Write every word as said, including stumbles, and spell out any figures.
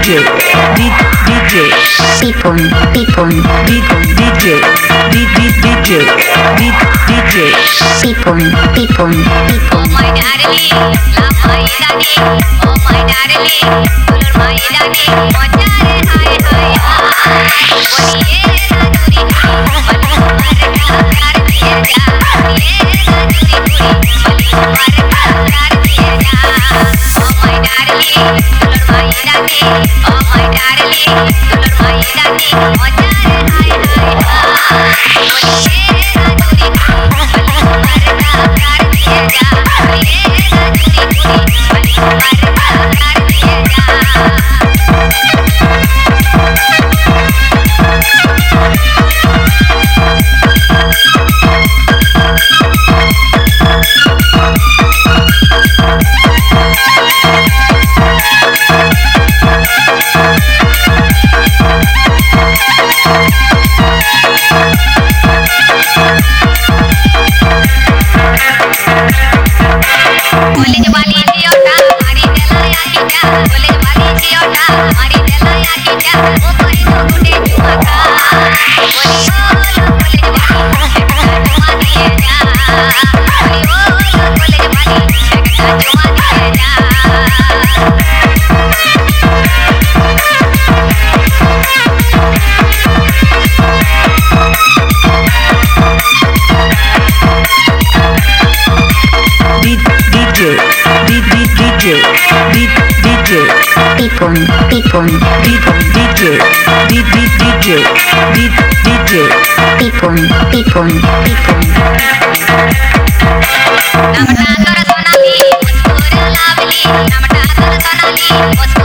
DJ DJ Pipon Pipon DJ DJ DJ Pipon Pipon Pipon Oh my darling, love my darling. Oh my darling, color my darling. Mojare hai hai boliye na duri bali mar kar diye ja boliye na duri bali mar kar diye ja. Oh my darling, color my darling. Oh my darling, color my darling. Mojare hai hai boliye na duri bali mar kar diye ja boliye na duri bali mar kar diye ja. College वाली जियोटा मारी देला या टीचा college वाली जियोटा मारी देला या टीचा वो कोई तो गुटे चुमा खा बोली ओ कॉलेज वाली एकटा चुमा दिए जा बोली ओ कॉलेज वाली एकटा चुमा दिए जा. DJ DJ DJ Pipon Pipon DJ DJ DJ Pipon Pipon Pipon नमटा तोर सोनाली मुस्कुर लावली नमटा तोर सोनाली मुस्कुर